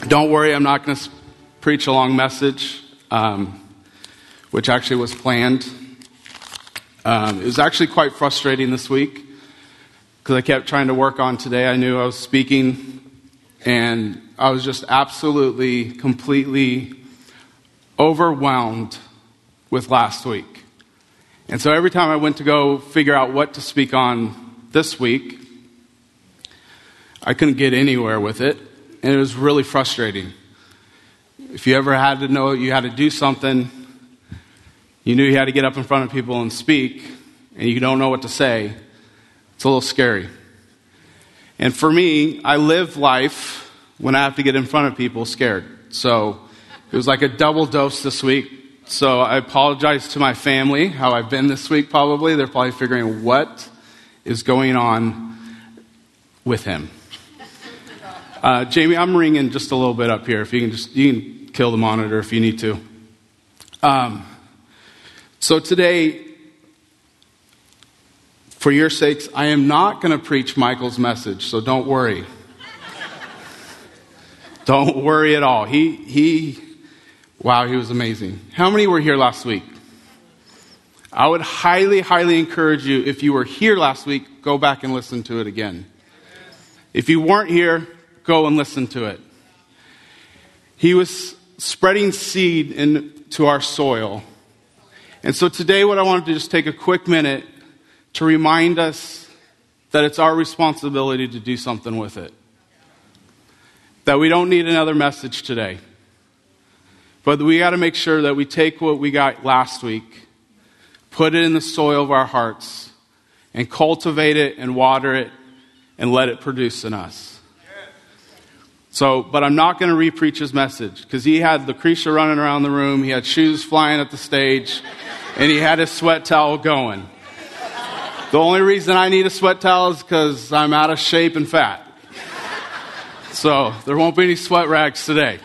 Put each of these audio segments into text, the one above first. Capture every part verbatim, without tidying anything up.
Don't worry, I'm not going to preach a long message, um, which actually was planned. Um, it was actually quite frustrating this week because I kept trying to work on today. I knew I was speaking, and I was just absolutely, completely overwhelmed with last week. And so every time I went to go figure out what to speak on this week, I couldn't get anywhere with it. And it was really frustrating. If you ever had to know you had to do something, you knew you had to get up in front of people and speak, and you don't know what to say, it's a little scary. And for me, I live life when I have to get in front of people scared. So it was like a double dose this week. So I apologize to my family, how I've been this week probably. They're probably figuring what is going on with him. Uh, Jamie, I'm ringing just a little bit up here. If you can just, you can kill the monitor if you need to. Um, so today, for your sakes, I am not going to preach Michael's message, so don't worry. Don't worry at all. He, he, wow, he was amazing. How many were here last week? I would highly, highly encourage you, if you were here last week, go back and listen to it again. If you weren't here, go and listen to it. He was spreading seed into our soil. And so today what I wanted to just take a quick minute to remind us that it's our responsibility to do something with it. That we don't need another message today. But we got to make sure that we take what we got last week, put it in the soil of our hearts, and cultivate it and water it and let it produce in us. So, but I'm not going to re-preach his message because he had Lucretia running around the room, he had shoes flying at the stage, and he had his sweat towel going. The only reason I need a sweat towel is because I'm out of shape and fat. So there won't be any sweat rags today.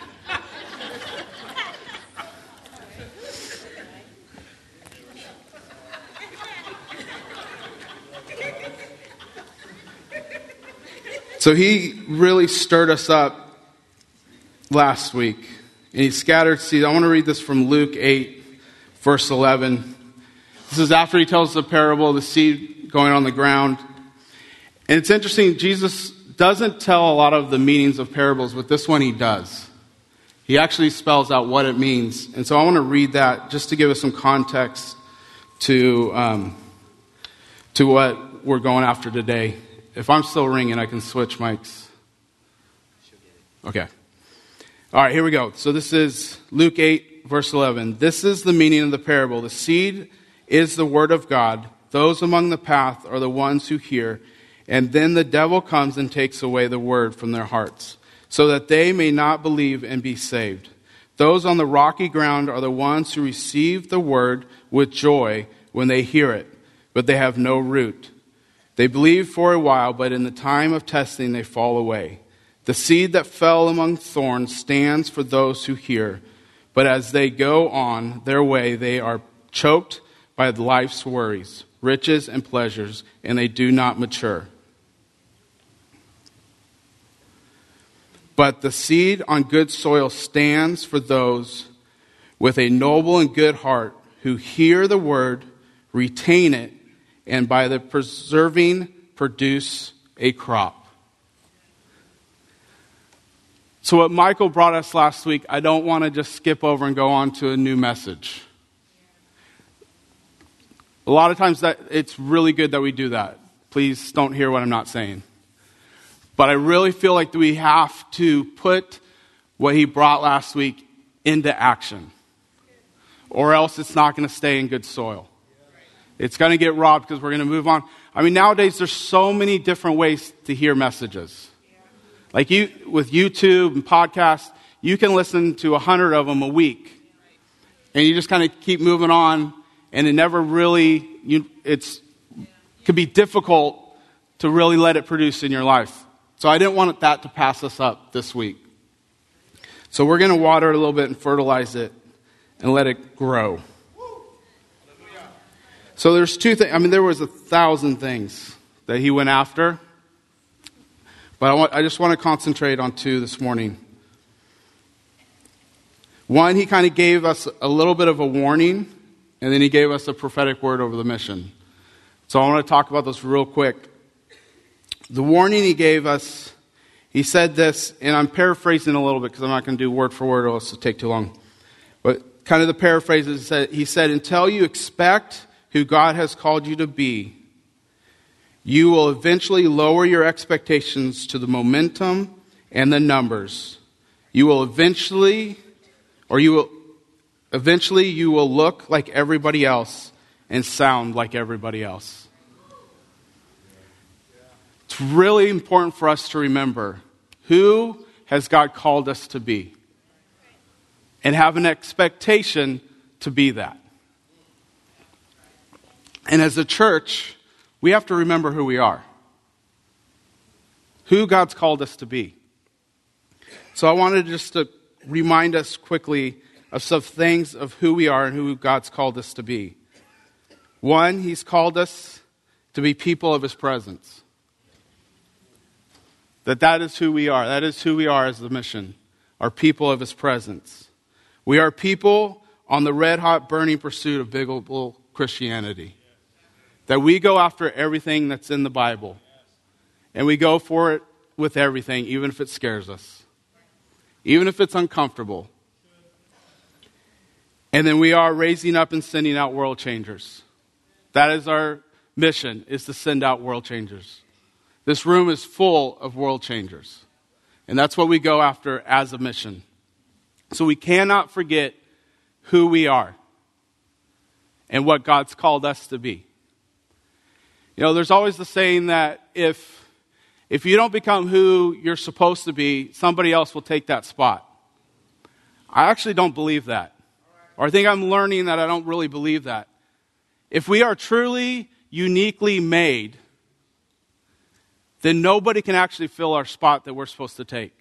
So he really stirred us up last week. And he scattered seed. I want to read this from Luke eight, verse eleven. This is after he tells the parable of the seed going on the ground. And it's interesting, Jesus doesn't tell a lot of the meanings of parables, but this one he does. He actually spells out what it means. And so I want to read that just to give us some context to, um, to what we're going after today. If I'm still ringing, I can switch mics. Okay. All right, here we go. So this is Luke eight, verse eleven. This is the meaning of the parable. The seed is the word of God. Those among the path are the ones who hear. And then the devil comes and takes away the word from their hearts, so that they may not believe and be saved. Those on the rocky ground are the ones who receive the word with joy when they hear it, but they have no root. They believe for a while, but in the time of testing they fall away. The seed that fell among thorns stands for those who hear, but as they go on their way, they are choked by life's worries, riches, and pleasures, and they do not mature. But the seed on good soil stands for those with a noble and good heart who hear the word, retain it, and by the preserving produce a crop. So what Michael brought us last week, I don't want to just skip over and go on to a new message. A lot of times that it's really good that we do that. Please don't hear what I'm not saying. But I really feel like we have to put what he brought last week into action. Or else it's not going to stay in good soil. It's going to get robbed because we're going to move on. I mean, nowadays there's so many different ways to hear messages. Like you, with YouTube and podcasts, you can listen to a hundred of them a week. And you just kind of keep moving on. And it never really, you, it's, it can be difficult to really let it produce in your life. So I didn't want that to pass us up this week. So we're going to water it a little bit and fertilize it and let it grow. So there's two things. I mean, there was a thousand things that he went after. But I, want, I just want to concentrate on two this morning. One, he kind of gave us a little bit of a warning, and then he gave us a prophetic word over the mission. So I want to talk about this real quick. The warning he gave us, he said this, and I'm paraphrasing a little bit because I'm not going to do word for word, or else it'll take too long. But kind of the paraphrase is that he said, until you expect who God has called you to be, you will eventually lower your expectations to the momentum and the numbers. You will eventually, or you will, eventually you will look like everybody else and sound like everybody else. It's really important for us to remember who has God called us to be and have an expectation to be that. And as a church, we have to remember who we are, who God's called us to be. So I wanted just to remind us quickly of some things of who we are and who God's called us to be. One, he's called us to be people of his presence. That that is who we are. That is who we are as the mission. Are people of his presence. We are people on the red-hot burning pursuit of biblical Christianity. That we go after everything that's in the Bible. And we go for it with everything, even if it scares us. Even if it's uncomfortable. And then we are raising up and sending out world changers. That is our mission, is to send out world changers. This room is full of world changers. And that's what we go after as a mission. So we cannot forget who we are and what God's called us to be. You know, there's always the saying that if, if you don't become who you're supposed to be, somebody else will take that spot. I actually don't believe that. Or I think I'm learning that I don't really believe that. If we are truly uniquely made, then nobody can actually fill our spot that we're supposed to take.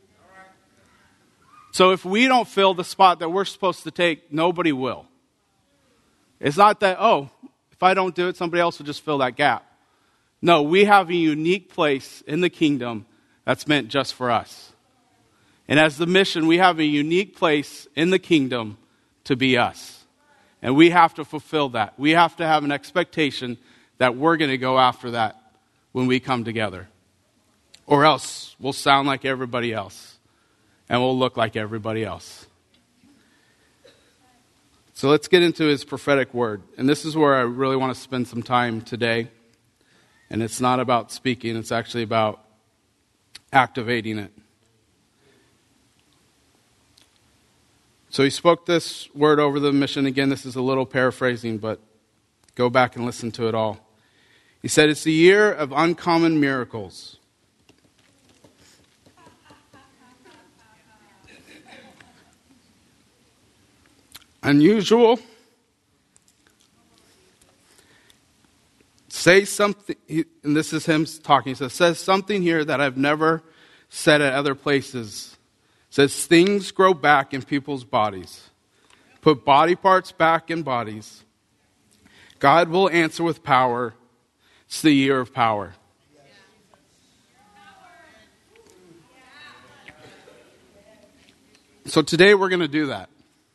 So if we don't fill the spot that we're supposed to take, nobody will. It's not that, oh, if I don't do it, somebody else will just fill that gap. No, we have a unique place in the kingdom that's meant just for us. And as the mission, we have a unique place in the kingdom to be us. And we have to fulfill that. We have to have an expectation that we're going to go after that when we come together. Or else we'll sound like everybody else. And we'll look like everybody else. So let's get into his prophetic word. And this is where I really want to spend some time today. And it's not about speaking. It's actually about activating it. So he spoke this word over the mission. Again, this is a little paraphrasing, but go back and listen to it all. He said, it's the year of uncommon miracles. Unusual. Say something, and this is him talking. He says, says something here that I've never said at other places. Says things grow back in people's bodies. Put body parts back in bodies. God will answer with power. It's the year of power. So today we're going to do that.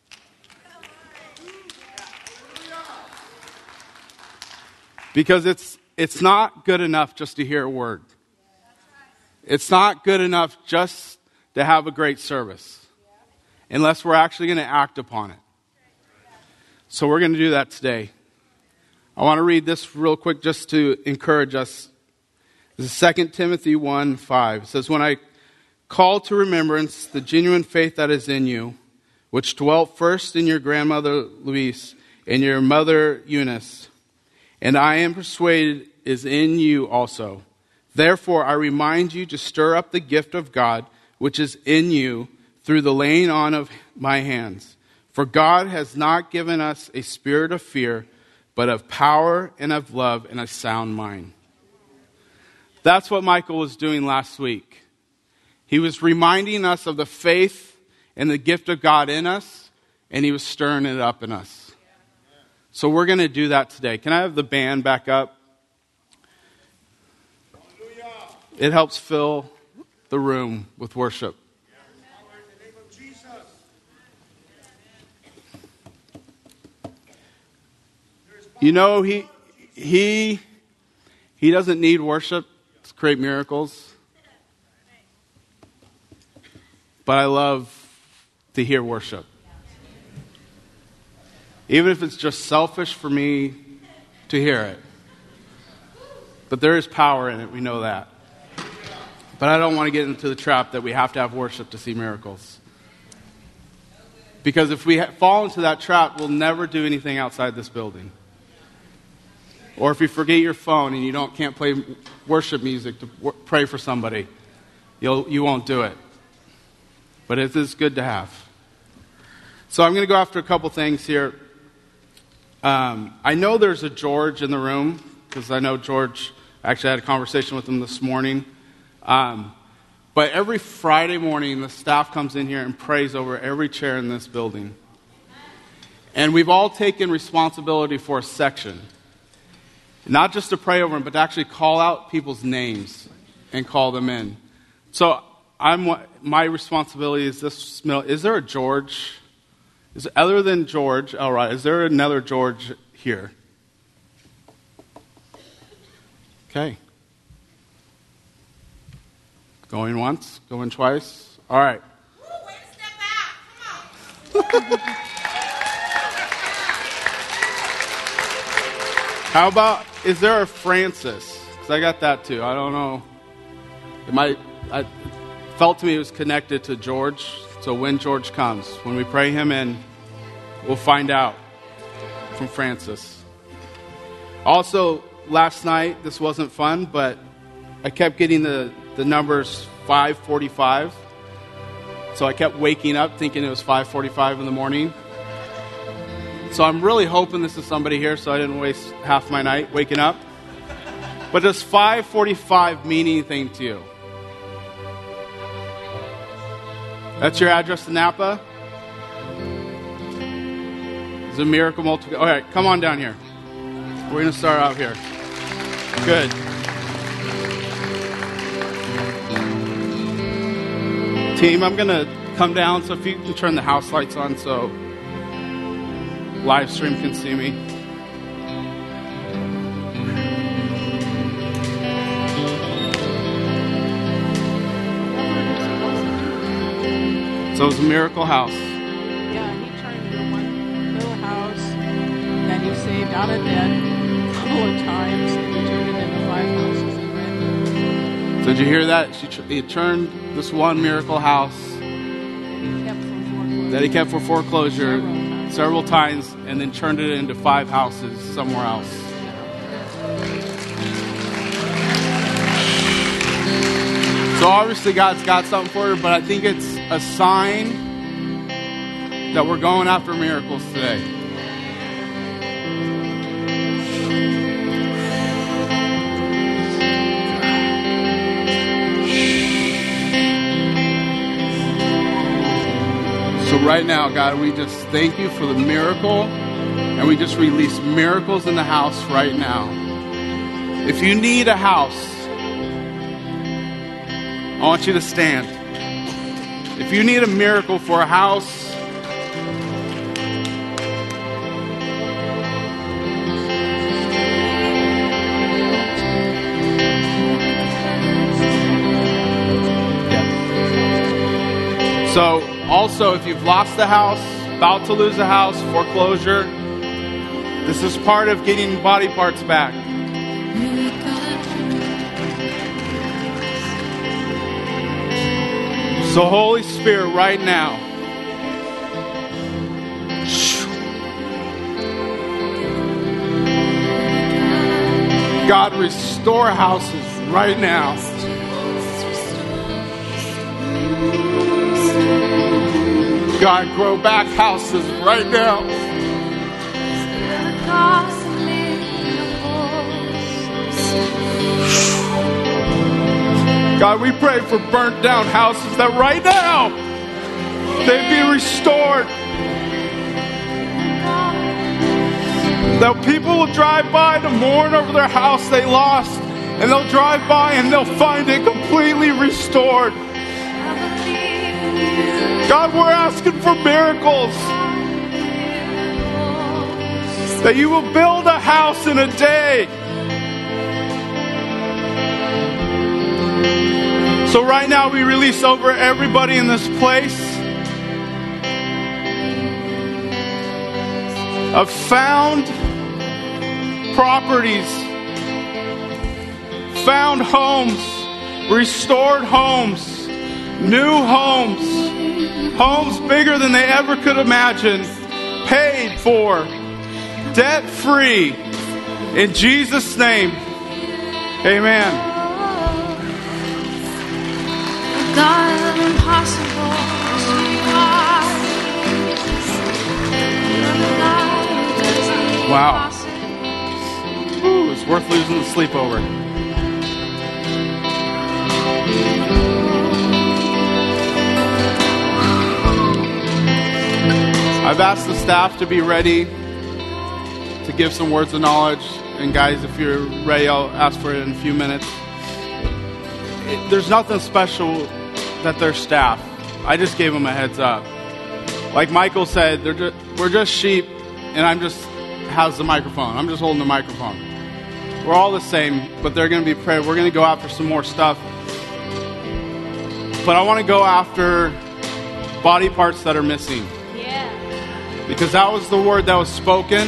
Because it's it's not good enough just to hear a word. It's not good enough just to have a great service. Unless we're actually going to act upon it. So we're going to do that today. I want to read this real quick just to encourage us. This is Second Timothy one five. It says, when I call to remembrance the genuine faith that is in you, which dwelt first in your grandmother Louise and your mother Eunice, and I am persuaded is in you also. Therefore, I remind you to stir up the gift of God, which is in you, through the laying on of my hands. For God has not given us a spirit of fear, but of power and of love and a sound mind. That's what Michael was doing last week. He was reminding us of the faith and the gift of God in us, and he was stirring it up in us. So we're going to do that today. Can I have the band back up? It helps fill the room with worship. You know, he he he doesn't need worship to create miracles. But I love to hear worship. Even if it's just selfish for me to hear it. But there is power in it, we know that. But I don't want to get into the trap that we have to have worship to see miracles. Because if we ha- fall into that trap, we'll never do anything outside this building. Or if you forget your phone and you don't can't play worship music to w- pray for somebody, you'll you won't do it. But it is good to have. So I'm going to go after a couple things here. Um, I know there's a George in the room because I know George. Actually, I had a conversation with him this morning. Um, but every Friday morning, the staff comes in here and prays over every chair in this building. And we've all taken responsibility for a section. Not just to pray over them, but to actually call out people's names and call them in. So I'm my responsibility is this. Is there a George? Is other than George? All right. Is there another George here? Okay. Going once, going twice. All right. Ooh, way to step out. Come on. How about, is there a Francis? Because I got that too. I don't know. It might, I felt to me it was connected to George. So when George comes, when we pray him in, we'll find out from Francis. Also, last night, this wasn't fun, but I kept getting the, the numbers five forty-five. So I kept waking up thinking it was five forty-five in the morning. So I'm really hoping this is somebody here so I didn't waste half my night waking up. But does five forty-five mean anything to you? That's your address to Napa? It's a miracle multiple. All right, come on down here. We're going to start out here. Good. Team, I'm going to come down, so if you can turn the house lights on so live stream can see me. So it's a miracle house. Yeah, he turned the one little house that he saved out of debt a couple of times, and he turned it into five houses in rent. So did you hear that? She tr- he turned this one miracle house Kept from foreclosure. that he kept for foreclosure Several times. several times and then turned it into five houses somewhere else. So obviously God's got something for her, but I think it's a sign that we're going after miracles today. So right now, God, we just thank you for the miracle, and we just release miracles in the house right now. If you need a house, I want you to stand. If you need a miracle for a house, yeah. So also, if you've lost the house, about to lose a house, foreclosure, this is part of getting body parts back. So Holy Spirit, right now, God, restore houses right now. God, grow back houses right now. God, we pray for burnt down houses that right now they be restored. That people will drive by to mourn over their house they lost, and they'll drive by and they'll find it completely restored. God, we're asking for miracles. That you will build a house in a day. So right now we release over everybody in this place of found properties, found homes, restored homes, new homes, homes bigger than they ever could imagine, paid for, debt-free. In Jesus' name, amen. God of impossibles, you are. Wow. Ooh, it's worth losing the sleep over. I've asked the staff to be ready to give some words of knowledge. And guys, if you're ready, I'll ask for it in a few minutes. It, there's nothing special that they're staff. I just gave them a heads up. Like Michael said, they're just, we're just sheep, and I'm just has the microphone. I'm just holding the microphone. We're all the same, but they're going to be prayed. We're going to go after some more stuff. But I want to go after body parts that are missing. Yeah. Because that was the word that was spoken.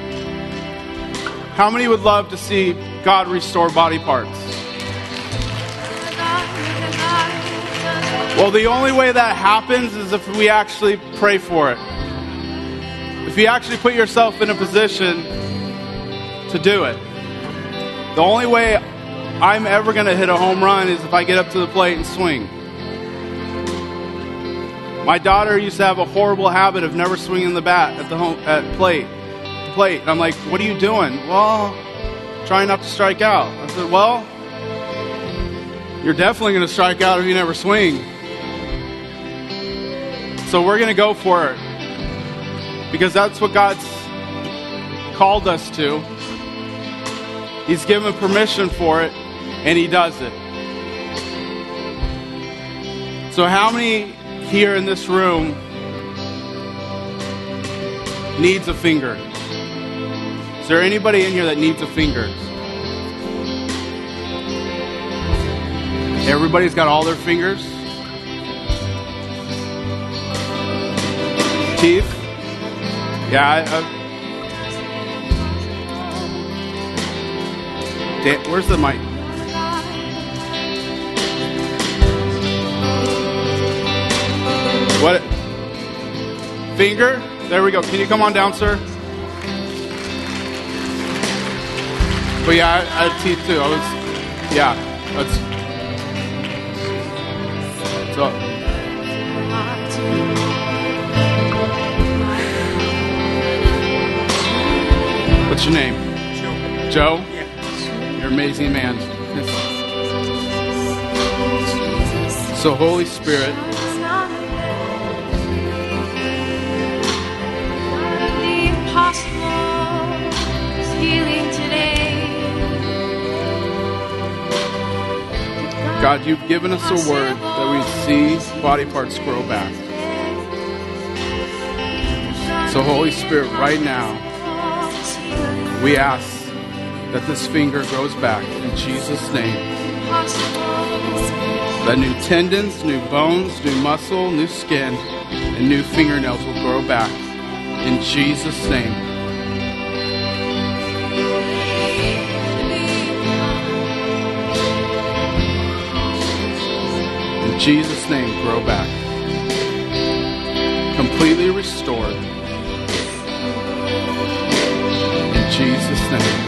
How many would love to see God restore body parts? Well, the only way that happens is if we actually pray for it. If you actually put yourself in a position to do it. The only way I'm ever going to hit a home run is if I get up to the plate and swing. My daughter used to have a horrible habit of never swinging the bat at the home at plate. The plate. And I'm like, "What are you doing?" "Well, trying not to strike out." I said, "Well, you're definitely going to strike out if you never swing." So we're going to go for it. Because that's what God's called us to. He's given permission for it, and He does it. So how many here in this room needs a finger? Is there anybody in here that needs a finger? Everybody's got all their fingers? Teeth? Yeah, I, I, Dan, where's the mic? What? Finger? There we go. Can you come on down, sir? But yeah, I, I had teeth too. I was, yeah. That's, so. What's your name? Joe. Joe? Yeah. You're an amazing man. So, Holy Spirit, God, you've given us a word that we see body parts grow back. So, Holy Spirit, right now, we ask that this finger grows back in Jesus' name. That new tendons, new bones, new muscle, new skin, and new fingernails will grow back in Jesus' name. In Jesus' name, grow back. Completely restored. In Jesus' name.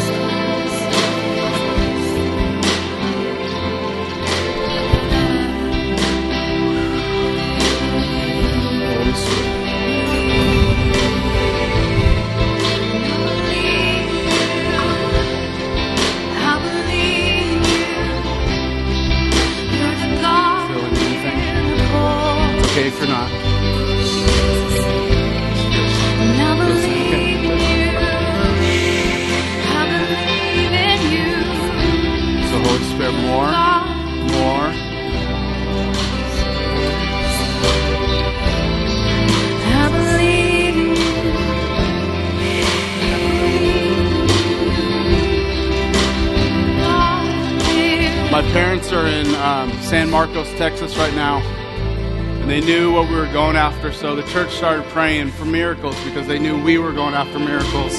Holy Spirit. Feeling anything? It's okay if you're not. Spirit, more, more. I believe in you. in um, San Marcos, Texas right now. And they knew what we were going after, so the church started praying for miracles because they knew we were going after miracles.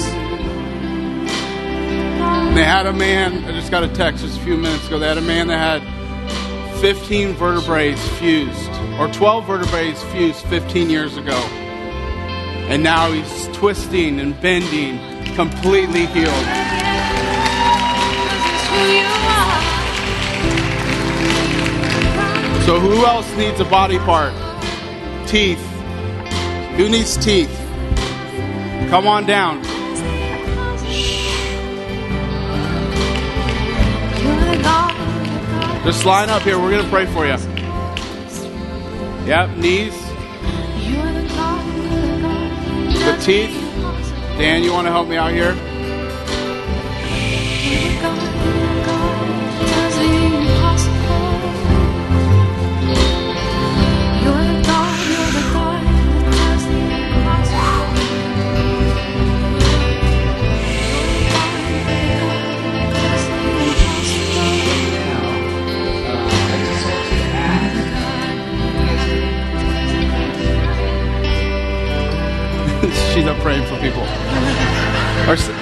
And they had a man, I just got a text just a few minutes ago, they had a man that had fifteen vertebrae fused, or twelve vertebrae fused fifteen years ago. And now he's twisting and bending, completely healed. So who else needs a body part? Teeth. Who needs teeth? Come on down. Just line up here. We're going to pray for you. Yep, knees. The teeth. Dan, you want to help me out here? She's up praying for people. Our s-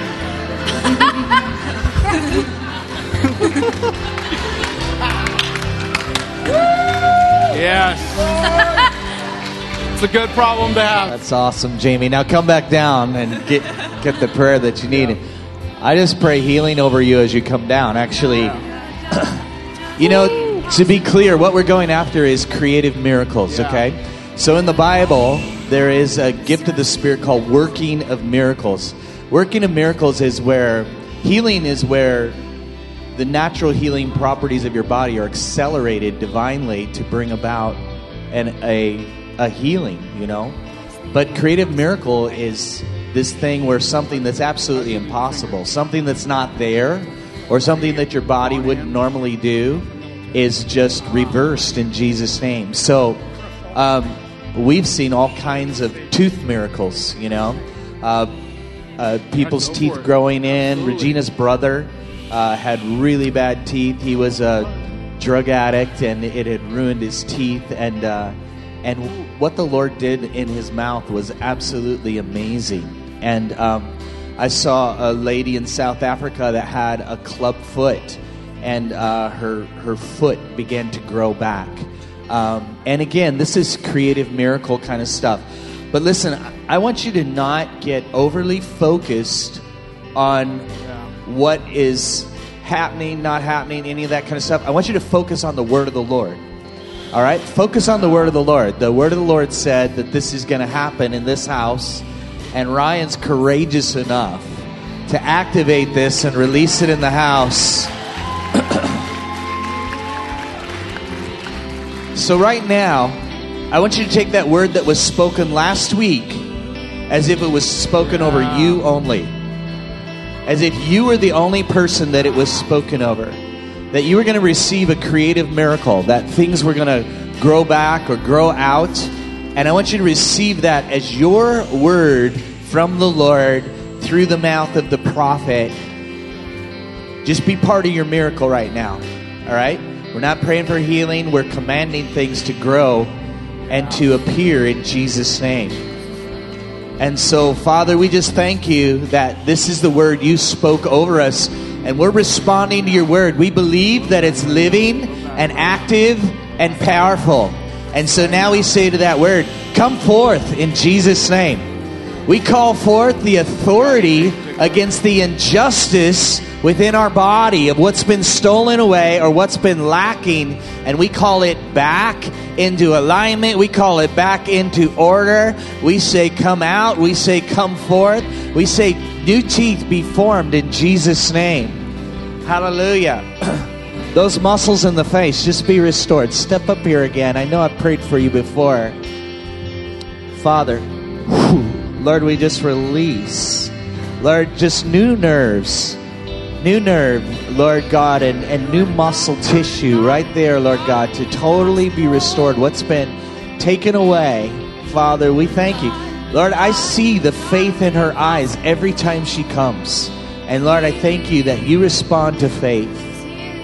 yes. It's a good problem to have. That's awesome, Jamie. Now come back down and get get the prayer that you need. I just pray healing over you as you come down. Actually, you know, to be clear, what we're going after is creative miracles, okay? So in the Bible, there is a gift of the Spirit called working of miracles. Working of miracles is where healing is where the natural healing properties of your body are accelerated divinely to bring about an, a, a healing, you know. But creative miracle is this thing where something that's absolutely impossible, something that's not there, or something that your body wouldn't normally do, is just reversed in Jesus' name. So, um, we've seen all kinds of tooth miracles, you know. Uh, uh, people's teeth growing in. Regina's brother uh, had really bad teeth. He was a drug addict, and it had ruined his teeth. And uh, and what the Lord did in his mouth was absolutely amazing. And um, I saw a lady in South Africa that had a club foot, and uh, her her foot began to grow back. Um, and again, this is creative miracle kind of stuff. But listen, I want you to not get overly focused on what is happening, not happening, any of that kind of stuff. I want you to focus on the word of the Lord. All right? Focus on the word of the Lord. The word of the Lord said that this is going to happen in this house. And Ryan's courageous enough to activate this and release it in the house. So right now, I want you to take that word that was spoken last week as if it was spoken over you only. As if you were the only person that it was spoken over. That you were going to receive a creative miracle. That things were going to grow back or grow out. And I want you to receive that as your word from the Lord through the mouth of the prophet. Just be part of your miracle right now. All right? We're not praying for healing. We're commanding things to grow and to appear in Jesus' name. And so, Father, we just thank you that this is the word you spoke over us. And we're responding to your word. We believe that it's living and active and powerful. And so now we say to that word, come forth in Jesus' name. We call forth the authority against the injustice within our body of what's been stolen away or what's been lacking, and we call it back into alignment. We call it back into order. We say come out. We say come forth. We say new teeth be formed in Jesus' name. Hallelujah. Those muscles in the face, just be restored. Step up here again. I know I've prayed for you before. Father, whew, Lord, we just release, Lord, just new nerves. New nerve, Lord God, and, and new muscle tissue right there, Lord God, to totally be restored. What's been taken away, Father, we thank you. Lord, I see the faith in her eyes every time she comes. And Lord, I thank you that you respond to faith.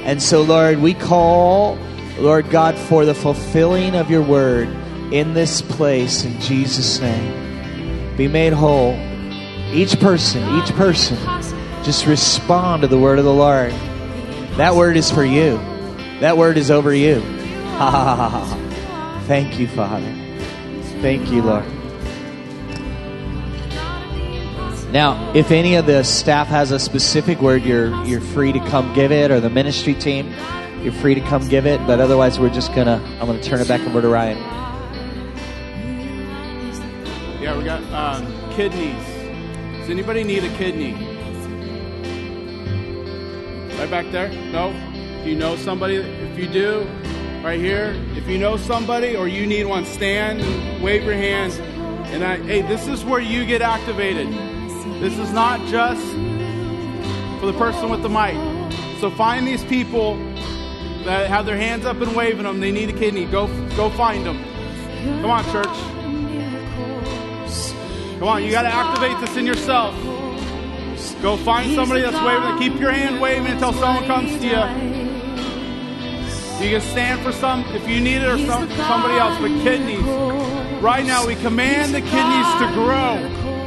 And so, Lord, we call, Lord God, for the fulfilling of your word in this place in Jesus' name. Be made whole. Each person, each person, just respond to the word of the Lord. That word is for you. That word is over you. Ha ha ha ha ha. Thank you, Father. Thank you, Lord. Now, if any of the staff has a specific word, you're you're free to come give it, or the ministry team, you're free to come give it. But otherwise, we're just gonna I'm gonna turn it back over to Ryan. Yeah, we got um, kidneys. Does anybody need a kidney? Right back there? No? Do you know somebody? If you do, right here. If you know somebody or you need one, stand, wave your hands. And I, hey, this is where you get activated. This is not just for the person with the mic. So find these people that have their hands up and waving them. They need a kidney. Go, go find them. Come on, church. Come on, you got to activate this in yourself. Go find somebody that's waving. Keep your hand waving until someone comes to you. You can stand for some if you need it, or some, somebody else. But kidneys, right now we command the kidneys to grow.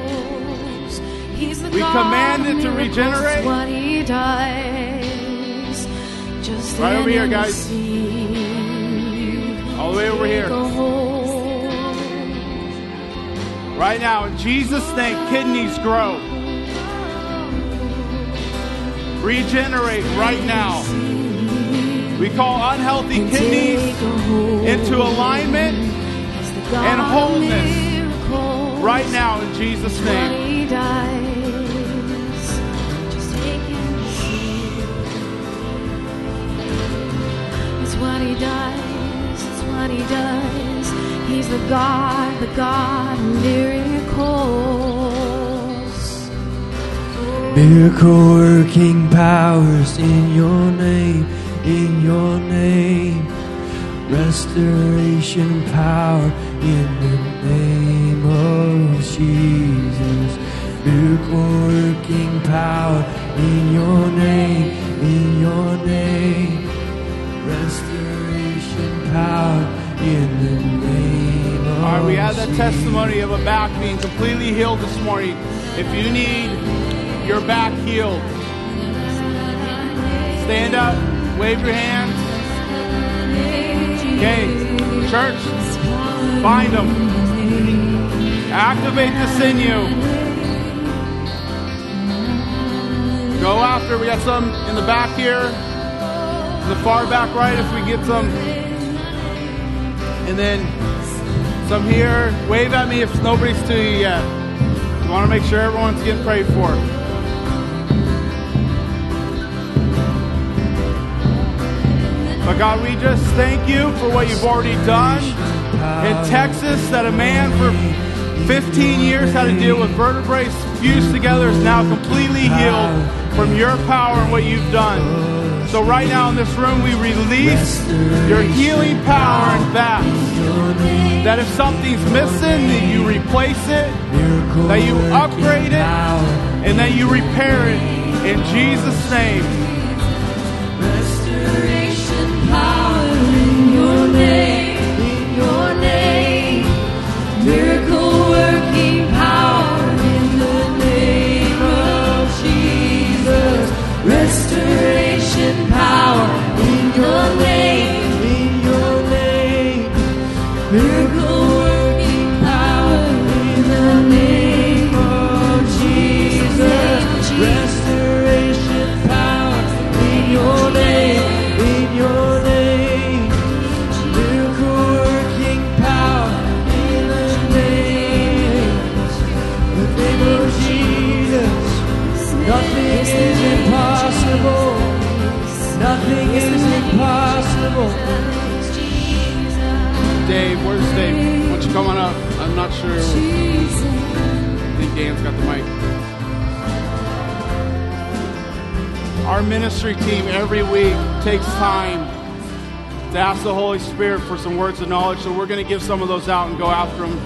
We command it to regenerate. Right over here, guys. All the way over here. Right now, in Jesus' name, kidneys grow. Regenerate right now. We call unhealthy kidneys into alignment and wholeness right now in Jesus' name. It's what he does. It's what he does. He's the God, the God of miracles. Miracle working powers in your name. In your name, restoration power in the name of Jesus. Miracle working power in your name, in your name, restoration power in the name of Jesus. All right, we had that testimony of a back being completely healed this morning. If you need your back healed, stand up. Wave your hands. Okay, church, find them. Activate this in you. Go after. We got some in the back here. In the far back right if we get some. And then some here. Wave at me if nobody's to you yet. We want to make sure everyone's getting prayed for. But God, we just thank you for what you've already done in Texas, that a man for fifteen years had to deal with vertebrae fused together is now completely healed from your power and what you've done. So right now in this room, we release your healing power and backs. That if something's missing, that you replace it, that you upgrade it, and that you repair it in Jesus' name. Power in your name, in your name, miracle working power in the name of Jesus, restoration power in your name, in your name, miracle working power in the name of Jesus, restoration power in your name, in your nothing is impossible. Nothing is impossible. Dave, where's Dave? Why don't you come on up? I'm not sure. I think Dan's got the mic. Our ministry team every week takes time to ask the Holy Spirit for some words of knowledge. So we're going to give some of those out and go after them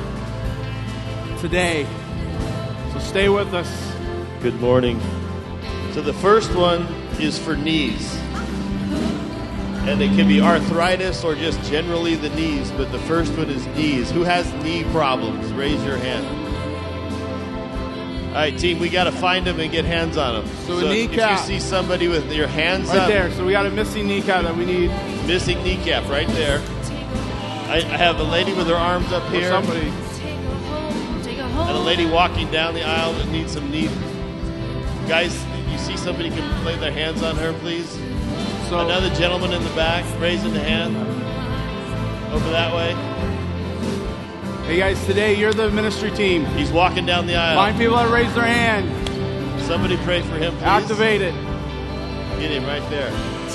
today. So stay with us. Good morning. So the first one is for knees. And it can be arthritis or just generally the knees, but the first one is knees. Who has knee problems? Raise your hand. All right, team, we got to find them and get hands on them. So a kneecap. If you see somebody with your hands Right up. there. So we got a missing kneecap that we need. Missing kneecap right there. I, I have a lady with her arms up Or here. somebody. And a lady walking down the aisle that needs some knee. Guys, you see somebody can lay their hands on her, please? So Another gentleman in the back raising the hand. Over that way. hey guys, today you're the ministry team. He's walking down the aisle. Find people that raise their hand. Somebody pray for him, please. Activate it. Get him right there.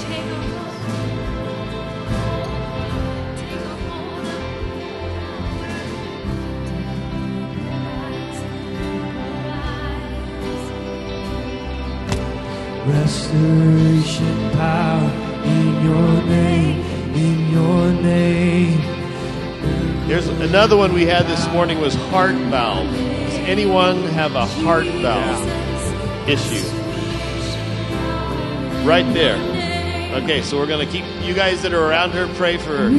Restoration power in your name, in your name. Here's another one we had this morning was heart valve. Does anyone have a heart valve issue? Right there. Okay, so we're going to keep you guys that are around her, pray for her.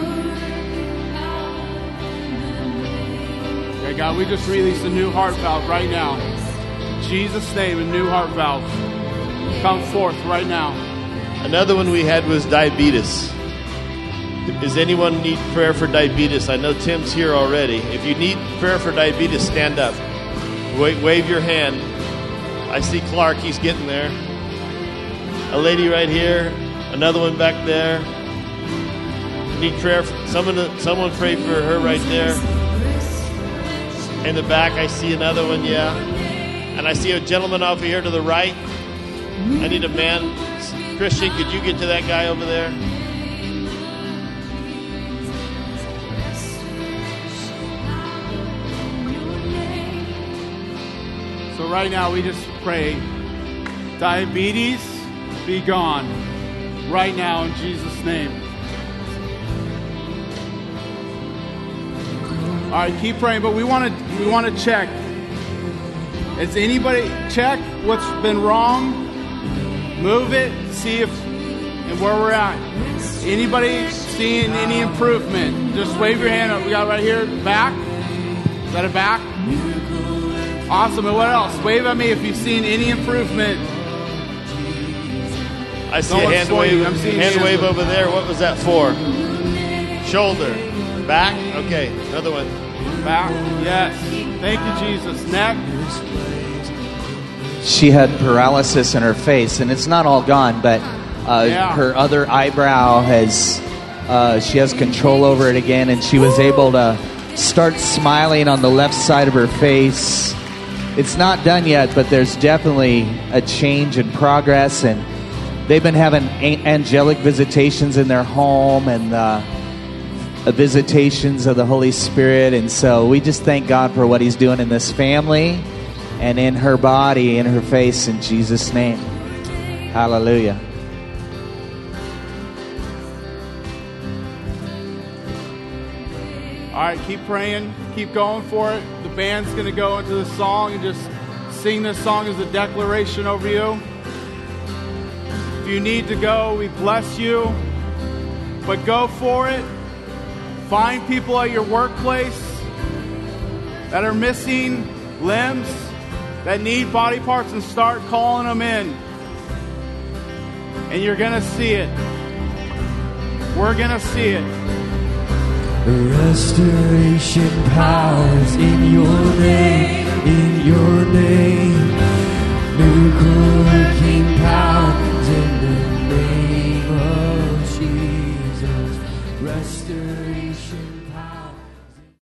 Okay, God, we just release a new heart valve right now. In Jesus' name, a new heart valve. Come forth right now. Another one we had was diabetes. Does anyone need prayer for diabetes? I know Tim's here already. If you need prayer for diabetes, stand up. Wave, wave your hand. I see Clark. He's getting there. A lady right here. Another one back there. Need prayer for someone. Someone pray for her right there. In the back, I see another one. Yeah, and I see a gentleman over here to the right. I need a man. Christian, could you get to that guy over there? So right now we just pray, diabetes be gone. Right now in Jesus' name. All right, keep praying, but we want to we want to check. Has anybody check what's been wrong? Move it, see if and where we're at. Anybody seeing any improvement? Just wave your hand up. We got right here, back. Is that a back? Awesome. And what else? Wave at me if you've seen any improvement. I see No a one's hand pointing. wave. I'm seeing Hand hands. wave over there. What was that for? Shoulder. Back. Okay. Another one. Back. Yes. Thank you, Jesus. Neck. She had paralysis in her face, and it's not all gone, but uh, Yeah. her other eyebrow has, uh, she has control over it again, and she was able to start smiling on the left side of her face. It's not done yet, but there's definitely a change in progress, and they've been having a- angelic visitations in their home, and uh, visitations of the Holy Spirit, and so we just thank God for what He's doing in this family and in her body, in her face, in Jesus' name. Hallelujah. All right, keep praying. Keep going for it. The band's going to go into the song and just sing this song as a declaration over you. If you need to go, we bless you. But go for it. Find people at your workplace that are missing limbs, that need body parts, and start calling them in. And you're going to see it. We're going to see it. Restoration powers in your name, in your name. Miracle